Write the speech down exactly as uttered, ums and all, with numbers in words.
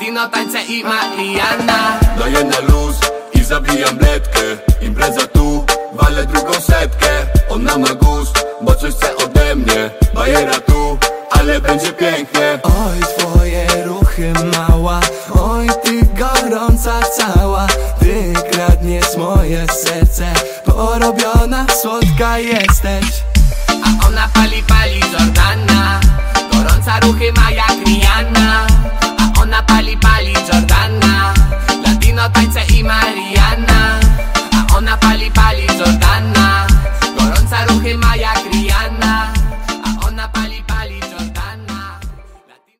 Latino tańce i Mariana. Daję na luz i zabijam bledkę. Impreza tu, walę drugą setkę. Ona ma gust, bo coś chce ode mnie. Bajera tu, ale będzie pięknie. Oj, twoje ruchy mała, oj, ty gorąca cała. Ty kradniesz moje serce, porobiona, słodka jesteś. A ona pali, pali Jordana. Gorąca ruchy ma jak Rihanna. A ona pali, pali Jordana. Latino tańce i Mariana.